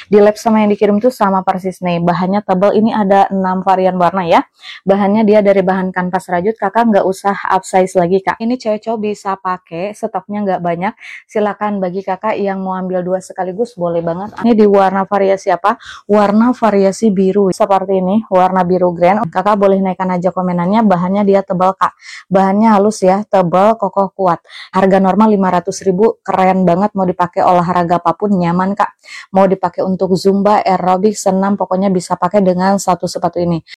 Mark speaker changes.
Speaker 1: Di lab sama yang dikirim tuh sama persis nih. Bahannya tebal, ini ada 6 varian warna ya. Bahannya dia dari bahan kanvas rajut, kakak nggak usah upsize lagi kak. Ini cewek cowok bisa pakai, stoknya nggak banyak. Silakan bagi kakak yang mau ambil 2 sekaligus boleh banget. Ini di warna variasi apa? Warna variasi biru. Seperti ini, warna biru grand. Kakak boleh naikkan aja komenannya, bahannya dia tebal kak. Bahannya halus ya, tebal, kokoh, kuat. Harga normal 500.000, keren banget, mau dipakai olahraga apapun nyaman kak. Mau dipakai untuk zumba, aerobik, senam, pokoknya bisa pakai dengan satu sepatu ini.